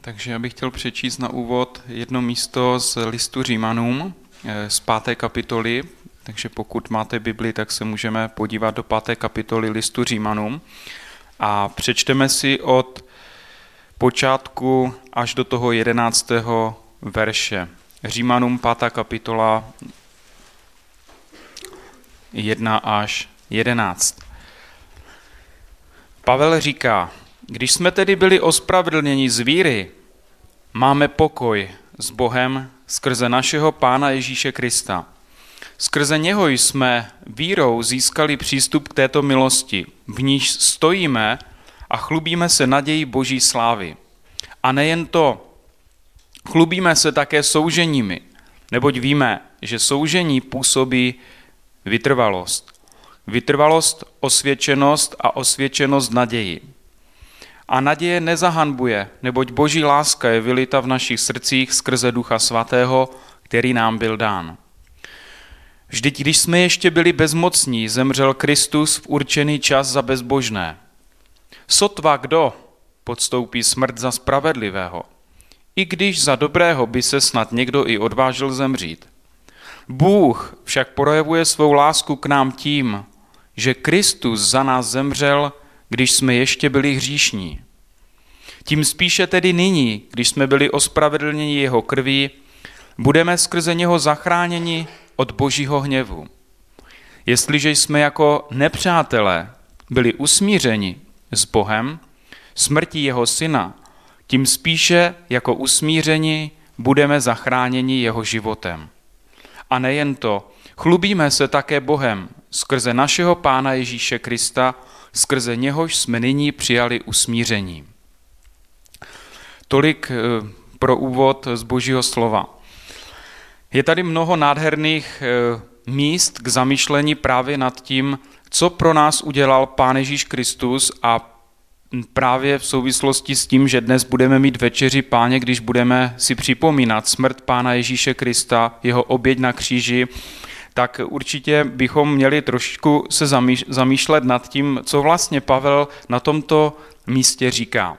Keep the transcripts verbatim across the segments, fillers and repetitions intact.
Takže já bych chtěl přečíst na úvod jedno místo z listu Římanům, z páté kapitoly. Takže pokud máte Bibli, tak se můžeme podívat do páté kapitoly listu Římanům. A přečteme si od počátku až do toho jedenáctého verše. Římanům pátá kapitola jedna až jedenáct. Pavel říká: Když jsme tedy byli ospravedlněni z víry, máme pokoj s Bohem skrze našeho Pána Ježíše Krista. Skrze něho jsme vírou získali přístup k této milosti, v níž stojíme a chlubíme se nadějí Boží slávy. A nejen to, chlubíme se také souženími, neboť víme, že soužení působí vytrvalost. Vytrvalost, osvědčenost a osvědčenost naději. A naděje nezahanbuje, neboť Boží láska je vylita v našich srdcích skrze Ducha Svatého, který nám byl dán. Vždyť když jsme ještě byli bezmocní, zemřel Kristus v určený čas za bezbožné. Sotva kdo podstoupí smrt za spravedlivého, i když za dobrého by se snad někdo i odvážil zemřít. Bůh však projevuje svou lásku k nám tím, že Kristus za nás zemřel, když jsme ještě byli hříšní. Tím spíše tedy nyní, když jsme byli ospravedlněni jeho krví, budeme skrze něho zachráněni od Božího hněvu. Jestliže jsme jako nepřátelé byli usmířeni s Bohem smrtí jeho syna, tím spíše jako usmířeni budeme zachráněni jeho životem. A nejen to, chlubíme se také Bohem skrze našeho Pána Ježíše Krista, skrze něhož jsme nyní přijali usmíření. Tolik pro úvod z Božího slova. Je tady mnoho nádherných míst k zamýšlení právě nad tím, co pro nás udělal Pán Ježíš Kristus, a právě v souvislosti s tím, že dnes budeme mít večeři Páně, když budeme si připomínat smrt Pána Ježíše Krista, jeho oběť na kříži, tak určitě bychom měli trošku se zamýšlet nad tím, co vlastně Pavel na tomto místě říká.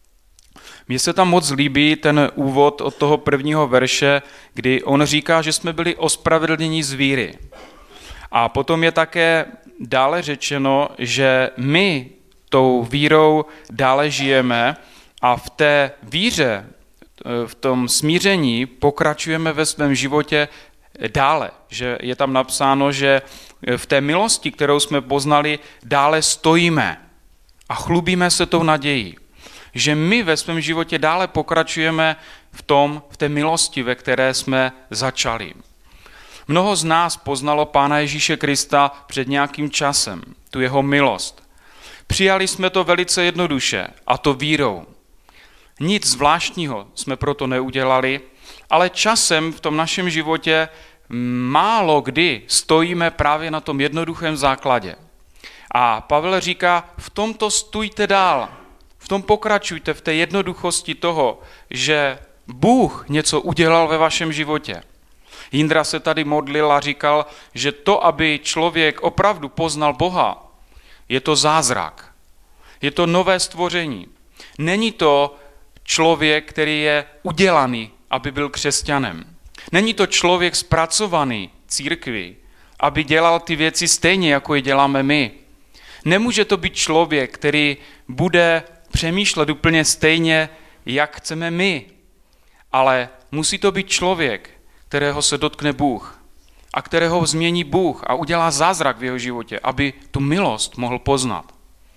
Mně se tam moc líbí ten úvod od toho prvního verše, kdy on říká, že jsme byli ospravedlněni z víry. A potom je také dále řečeno, že my tou vírou dále žijeme a v té víře, v tom smíření pokračujeme ve svém životě dále. Že je tam napsáno, že v té milosti, kterou jsme poznali, dále stojíme a chlubíme se tou nadějí. Že my ve svém životě dále pokračujeme v tom, v té milosti, ve které jsme začali. Mnoho z nás poznalo Pána Ježíše Krista před nějakým časem, tu jeho milost. Přijali jsme to velice jednoduše, a to vírou. Nic zvláštního jsme proto neudělali, ale časem v tom našem životě málo kdy stojíme právě na tom jednoduchém základě. A Pavel říká, v tomto stůjte dál, v tom pokračujte, v té jednoduchosti toho, že Bůh něco udělal ve vašem životě. Jindra se tady modlil a říkal, že to, aby člověk opravdu poznal Boha, je to zázrak. Je to nové stvoření. Není to člověk, který je udělaný, aby byl křesťanem. Není to člověk zpracovaný církvi, aby dělal ty věci stejně, jako je děláme my. Nemůže to být člověk, který bude přemýšlet úplně stejně, jak chceme my. Ale musí to být člověk, kterého se dotkne Bůh a kterého změní Bůh a udělá zázrak v jeho životě, aby tu milost mohl poznat.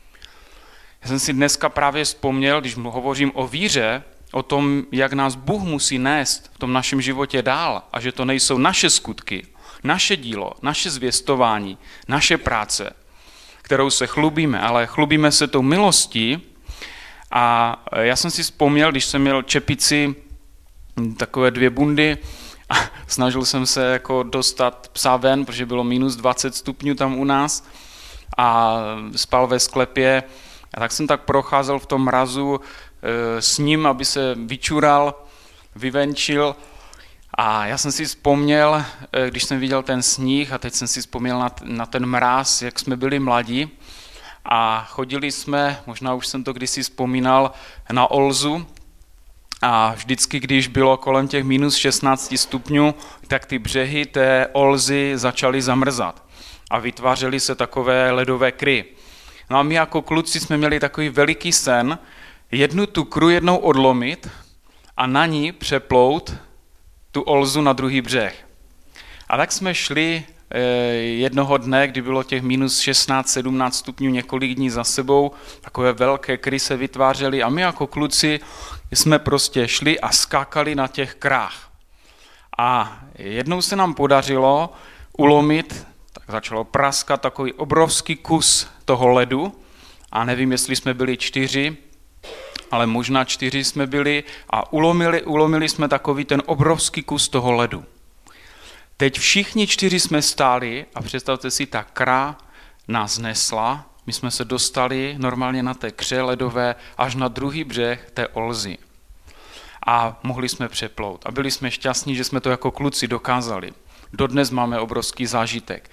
Já jsem si dneska právě vzpomněl, když hovořím o víře, o tom, jak nás Bůh musí nést v tom našem životě dál a že to nejsou naše skutky, naše dílo, naše zvěstování, naše práce, kterou se chlubíme, ale chlubíme se tou milostí. A já jsem si vzpomněl, když jsem měl čepici, takové dvě bundy, a snažil jsem se jako dostat psa ven, protože bylo minus dvacet stupňů tam u nás a spal ve sklepě. A tak jsem tak procházel v tom mrazu e, s ním, aby se vyčural, vyvenčil. A já jsem si vzpomněl, e, když jsem viděl ten sníh, a teď jsem si vzpomněl na, na ten mráz, jak jsme byli mladí. A chodili jsme, možná už jsem to kdysi vzpomínal, na Olzu. A vždycky, když bylo kolem těch minus šestnáct stupňů, tak ty břehy té Olzy začaly zamrzat a vytvářely se takové ledové kry. No a my jako kluci jsme měli takový veliký sen, jednu tu kru jednou odlomit a na ní přeplout tu Olzu na druhý břeh. A tak jsme šli jednoho dne, kdy bylo těch minus šestnáct sedmnáct stupňů několik dní za sebou, takové velké kry se vytvářely a my jako kluci jsme prostě šli a skákali na těch krách. A jednou se nám podařilo ulomit, tak začalo praskat takový obrovský kus toho ledu a nevím, jestli jsme byli čtyři, ale možná čtyři jsme byli a ulomili, ulomili jsme takový ten obrovský kus toho ledu. Teď všichni čtyři jsme stáli a představte si, ta kra nás nesla, my jsme se dostali normálně na té kře ledové až na druhý břeh té Olzy. A mohli jsme přeplout. A byli jsme šťastní, že jsme to jako kluci dokázali. Dodnes máme obrovský zážitek.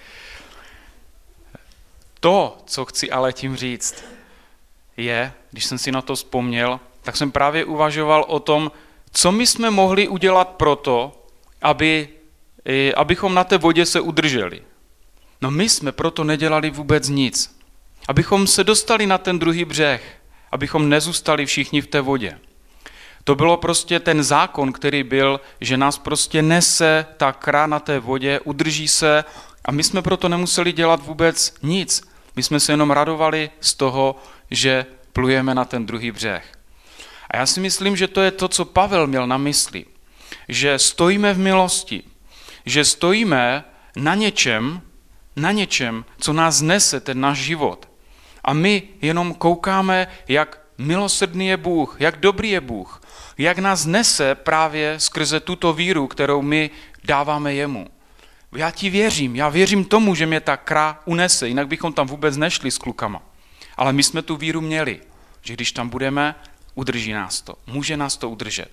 To, co chci ale tím říct, je, když jsem si na to vzpomněl, tak jsem právě uvažoval o tom, co my jsme mohli udělat proto, aby, abychom na té vodě se udrželi. No my jsme proto nedělali vůbec nic. Abychom se dostali na ten druhý břeh, abychom nezůstali všichni v té vodě. To bylo prostě ten zákon, který byl, že nás prostě nese ta kra na té vodě, udrží se a my jsme proto nemuseli dělat vůbec nic. My jsme se jenom radovali z toho, že plujeme na ten druhý břeh. A já si myslím, že to je to, co Pavel měl na mysli. Že stojíme v milosti, že stojíme na něčem, na něčem, co nás nese ten náš život. A my jenom koukáme, jak milosrdný je Bůh, jak dobrý je Bůh, jak nás nese právě skrze tuto víru, kterou my dáváme jemu. Já ti věřím, já věřím tomu, že mě ta kra unese, jinak bychom tam vůbec nešli s klukama. Ale my jsme tu víru měli, že když tam budeme, udrží nás to, může nás to udržet.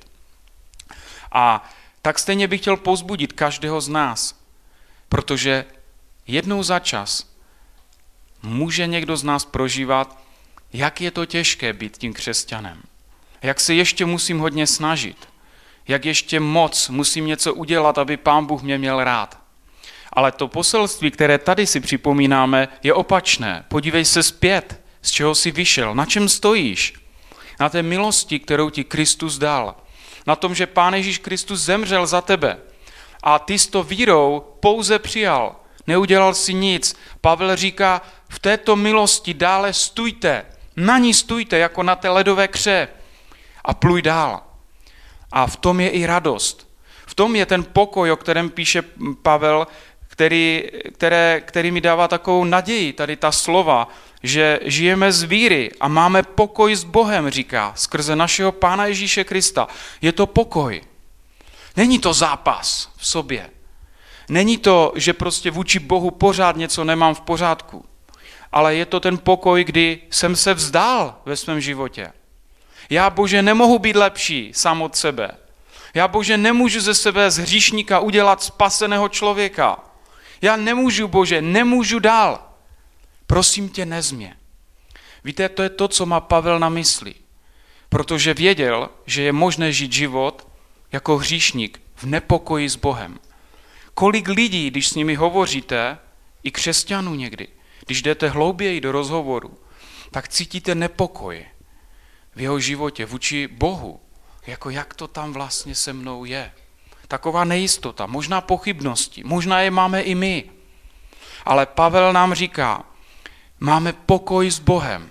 A tak stejně bych chtěl povzbudit každého z nás, protože jednou za čas může někdo z nás prožívat, jak je to těžké být tím křesťanem. Jak se ještě musím hodně snažit. Jak ještě moc musím něco udělat, aby Pán Bůh mě měl rád. Ale to poselství, které tady si připomínáme, je opačné. Podívej se zpět, z čeho jsi vyšel, na čem stojíš. Na té milosti, kterou ti Kristus dal. Na tom, že Pán Ježíš Kristus zemřel za tebe. A ty s to vírou pouze přijal. Neudělal si nic. Pavel říká, v této milosti dále stůjte. Na ní stůjte, jako na té ledové kře. A pluj dál. A v tom je i radost. V tom je ten pokoj, o kterém píše Pavel, který, které, který mi dává takovou naději, tady ta slova, že žijeme z víry a máme pokoj s Bohem, říká, skrze našeho Pána Ježíše Krista. Je to pokoj. Není to zápas v sobě. Není to, že prostě vůči Bohu pořád něco nemám v pořádku. Ale je to ten pokoj, kdy jsem se vzdál ve svém životě. Já, Bože, nemohu být lepší sám od sebe. Já, Bože, nemůžu ze sebe z hříšníka udělat spaseného člověka. Já nemůžu, Bože, nemůžu dál. Prosím tě, nezmě. Víte, to je to, co má Pavel na mysli. Protože věděl, že je možné žít život jako hříšník v nepokoji s Bohem. Kolik lidí, když s nimi hovoříte, i křesťanů někdy, když jdete hlouběji do rozhovoru, tak cítíte nepokoj v jeho životě vůči Bohu. Jako jak to tam vlastně se mnou je. Taková nejistota, možná pochybnosti, možná je máme i my. Ale Pavel nám říká, máme pokoj s Bohem.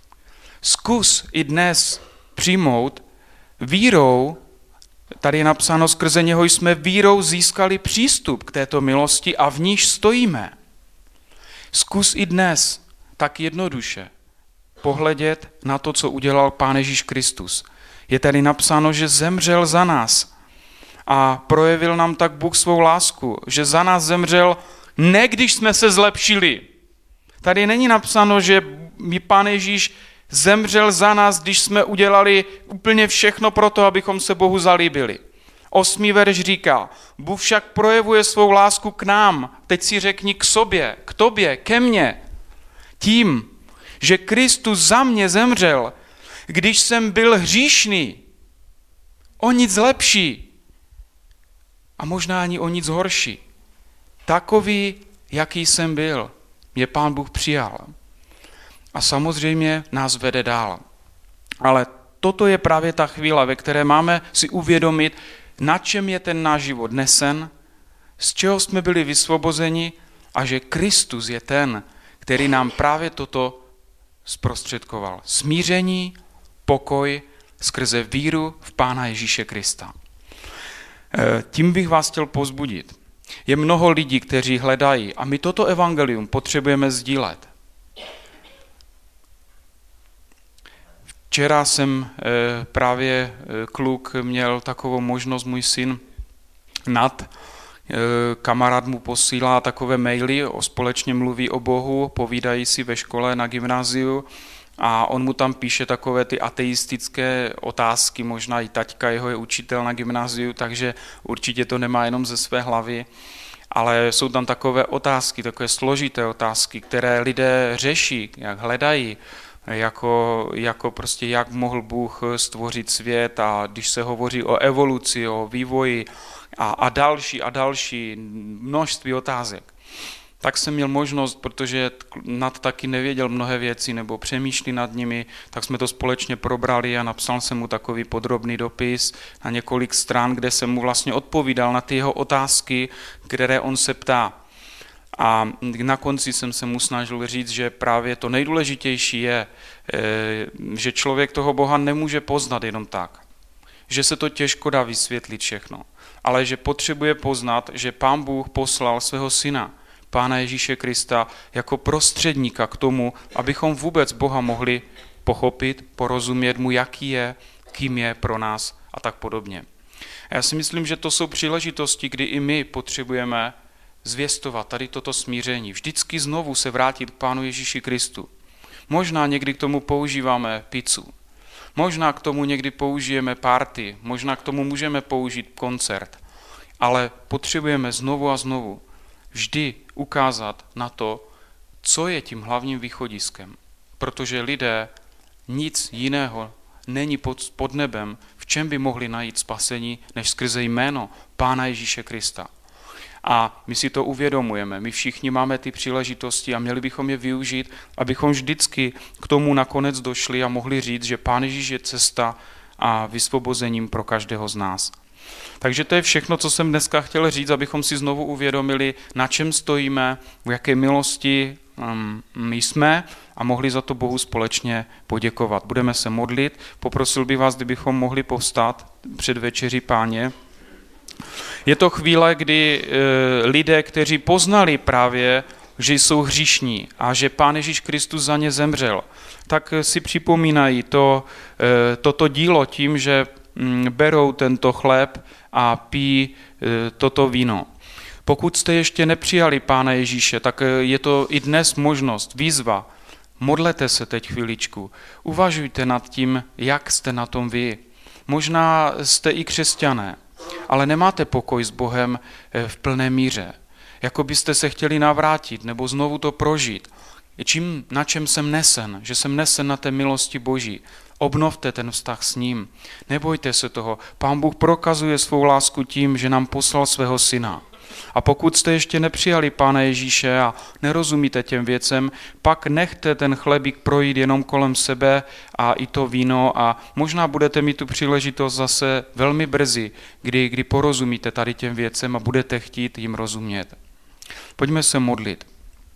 Zkus i dnes přijmout vírou, tady je napsáno, skrze něho jsme vírou získali přístup k této milosti a v níž stojíme. Zkus i dnes tak jednoduše pohledět na to, co udělal Pán Ježíš Kristus. Je tady napsáno, že zemřel za nás a projevil nám tak Bůh svou lásku, že za nás zemřel, ne když jsme se zlepšili. Tady není napsáno, že mi Pán Ježíš zemřel za nás, když jsme udělali úplně všechno pro to, abychom se Bohu zalíbili. Osmý verš říká, Bůh však projevuje svou lásku k nám, teď si řekni k sobě, k tobě, ke mně, tím, že Kristus za mě zemřel, když jsem byl hříšný. o nic lepší a možná ani o nic horší. Takový, jaký jsem byl, mě Pán Bůh přijal. A samozřejmě nás vede dál. Ale toto je právě ta chvíle, ve které máme si uvědomit, na čem je ten náš život nesen, z čeho jsme byli vysvobozeni a že Kristus je ten, který nám právě toto zprostředkoval. Smíření, pokoj skrze víru v Pána Ježíše Krista. Tím bych vás chtěl povzbudit. Je mnoho lidí, kteří hledají a my toto evangelium potřebujeme sdílet. Včera jsem právě kluk měl takovou možnost, můj syn Nat, kamarád mu posílá takové maily, o společně mluví o Bohu, povídají si ve škole na gymnáziu a on mu tam píše takové ty ateistické otázky, možná i taťka jeho je učitel na gymnáziu, takže určitě to nemá jenom ze své hlavy, ale jsou tam takové otázky, takové složité otázky, které lidé řeší, jak hledají, jako, jako prostě jak mohl Bůh stvořit svět a když se hovoří o evoluci, o vývoji a, a další a další množství otázek. Tak jsem měl možnost, protože Nat taky nevěděl mnohé věci nebo přemýšlí nad nimi, tak jsme to společně probrali a napsal jsem mu takový podrobný dopis na několik stran, kde jsem mu vlastně odpovídal na ty jeho otázky, které on se ptá. A na konci jsem se mu snažil říct, že právě to nejdůležitější je, že člověk toho Boha nemůže poznat jenom tak. Že se to těžko dá vysvětlit všechno. Ale že potřebuje poznat, že Pán Bůh poslal svého syna, Pána Ježíše Krista, jako prostředníka k tomu, abychom vůbec Boha mohli pochopit, porozumět mu, jaký je, kým je pro nás a tak podobně. A já si myslím, že to jsou příležitosti, kdy i my potřebujeme zvěstovat tady toto smíření. Vždycky znovu se vrátit k Pánu Ježíši Kristu. Možná někdy k tomu používáme pizzu. Možná k tomu někdy použijeme party. Možná k tomu můžeme použít koncert. Ale potřebujeme znovu a znovu vždy ukázat na to, co je tím hlavním východiskem. Protože lidé nic jiného není pod, pod nebem, v čem by mohli najít spasení, než skrze jméno Pána Ježíše Krista. A my si to uvědomujeme, my všichni máme ty příležitosti a měli bychom je využít, abychom vždycky k tomu nakonec došli a mohli říct, že Pán Ježíš je cesta a vysvobozením pro každého z nás. Takže to je všechno, co jsem dneska chtěl říct, abychom si znovu uvědomili, na čem stojíme, v jaké milosti my jsme a mohli za to Bohu společně poděkovat. Budeme se modlit, poprosil bych vás, kdybychom mohli povstát před večeří Páně. Je to chvíle, kdy e, lidé, kteří poznali právě, že jsou hříšní a že Pán Ježíš Kristus za ně zemřel, tak si připomínají to, e, toto dílo tím, že m, berou tento chléb a pijí e, toto víno. Pokud jste ještě nepřijali Pána Ježíše, tak je to i dnes možnost, výzva. Modlete se teď chviličku. Uvažujte nad tím, jak jste na tom vy. Možná jste i křesťané, ale nemáte pokoj s Bohem v plné míře. Jako byste se chtěli navrátit nebo znovu to prožít. Čím, na čem jsem nesen, že jsem nesen na té milosti Boží. Obnovte ten vztah s ním. Nebojte se toho. Pán Bůh prokazuje svou lásku tím, že nám poslal svého syna. A pokud jste ještě nepřijali Pána Ježíše a nerozumíte těm věcem, pak nechte ten chlebík projít jenom kolem sebe a i to víno a možná budete mít tu příležitost zase velmi brzy, kdy, kdy porozumíte tady těm věcem a budete chtít jim rozumět. Pojďme se modlit.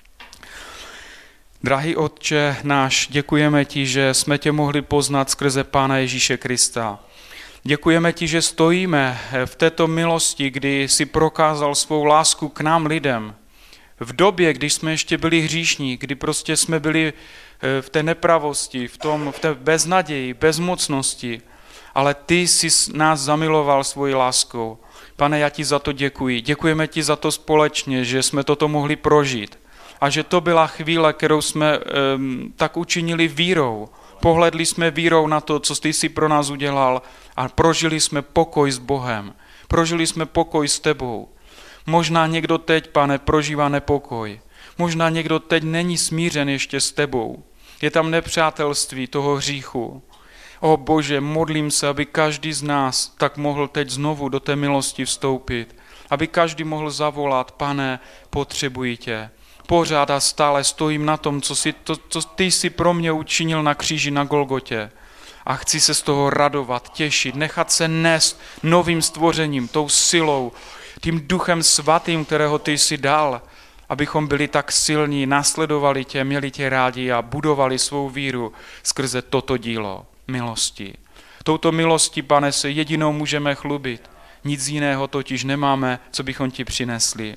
Drahý Otče náš, děkujeme ti, že jsme tě mohli poznat skrze Pána Ježíše Krista. Děkujeme ti, že stojíme v této milosti, kdy jsi prokázal svou lásku k nám lidem. V době, když jsme ještě byli hříšní, kdy prostě jsme byli v té nepravosti, v, tom, v té beznaději, bezmocnosti, ale ty jsi nás zamiloval svojí láskou. Pane, já ti za to děkuji. Děkujeme ti za to společně, že jsme toto mohli prožít. A že to byla chvíle, kterou jsme um, tak učinili vírou. Pohledli jsme vírou na to, co ty jsi pro nás udělal a prožili jsme pokoj s Bohem. Prožili jsme pokoj s tebou. Možná někdo teď, Pane, prožívá nepokoj. Možná někdo teď není smířen ještě s tebou. Je tam nepřátelství toho hříchu. O Bože, modlím se, aby každý z nás tak mohl teď znovu do té milosti vstoupit. Aby každý mohl zavolat, Pane, potřebuji tě. Pořád a stále stojím na tom, co, si, to, co ty jsi pro mě učinil na kříži na Golgotě. A chci se z toho radovat, těšit, nechat se nést novým stvořením, tou silou, tím duchem svatým, kterého ty jsi dal, abychom byli tak silní, následovali tě, měli tě rádi a budovali svou víru skrze toto dílo milosti. Touto milostí, Pane, se jedinou můžeme chlubit. Nic jiného totiž nemáme, co bychom ti přinesli.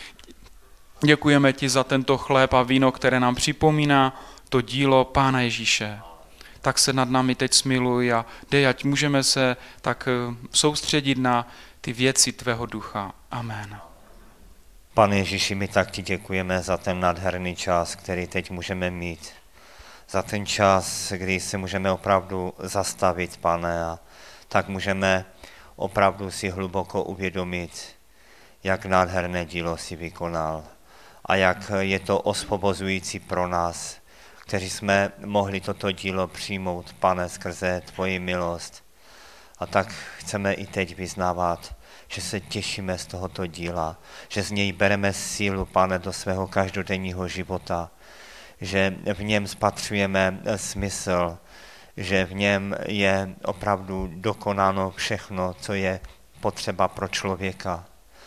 Děkujeme ti za tento chléb a víno, které nám připomíná to dílo Pána Ježíše. Tak se nad námi teď smiluj a dej, ať můžeme se tak soustředit na ty věci tvého ducha. Amen. Pane Ježíši, my tak ti děkujeme za ten nádherný čas, který teď můžeme mít. Za ten čas, kdy se můžeme opravdu zastavit, Pane, a tak můžeme opravdu si hluboko uvědomit, jak nádherné dílo si vykonal a jak je to osvobozující pro nás, kteří jsme mohli toto dílo přijmout, Pane, skrze tvoji milost. A tak chceme i teď vyznávat, že se těšíme z tohoto díla, že z něj bereme sílu, Pane, do svého každodenního života, že v něm spatřujeme smysl, že v něm je opravdu dokonáno všechno, co je potřeba pro člověka.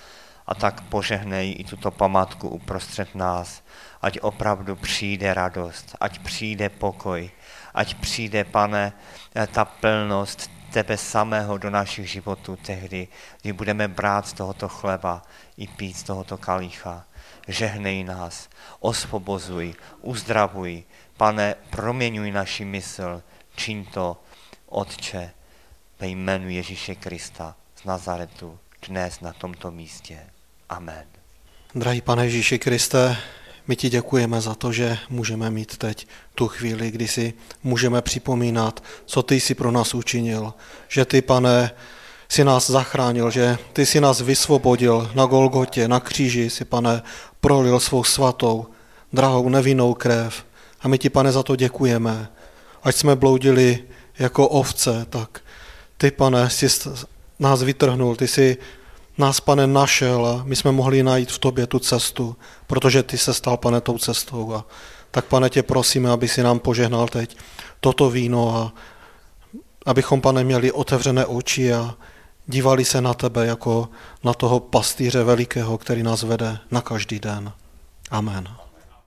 A tak požehnej i tuto památku uprostřed nás, ať opravdu přijde radost, ať přijde pokoj, ať přijde, Pane, ta plnost tebe samého do našich životů tehdy, kdy budeme brát z tohoto chleba i pít z tohoto kalícha. Žehnej nás, osvobozuj, uzdravuj, Pane, proměňuj naši mysl, čiň to, Otče, ve jménu Ježíše Krista z Nazaretu, dnes na tomto místě. Amen. Drahý Pane Ježíši Kriste, my ti děkujeme za to, že můžeme mít teď tu chvíli, kdy si můžeme připomínat, co ty jsi pro nás učinil. Že ty, Pane, si nás zachránil, že ty si nás vysvobodil na Golgotě, na kříži si, Pane, prolil svou svatou, drahou, nevinnou krev. A my ti, Pane, za to děkujeme. Ať jsme bloudili jako ovce, tak ty, Pane, jsi nás vytrhnul, ty jsi nás, Pane, našel a my jsme mohli najít v tobě tu cestu, protože ty se stal, Pane, tou cestou. A tak, Pane, tě prosíme, aby si nám požehnal teď toto víno a abychom, Pane, měli otevřené oči a dívali se na tebe jako na toho pastýře velikého, který nás vede na každý den. Amen.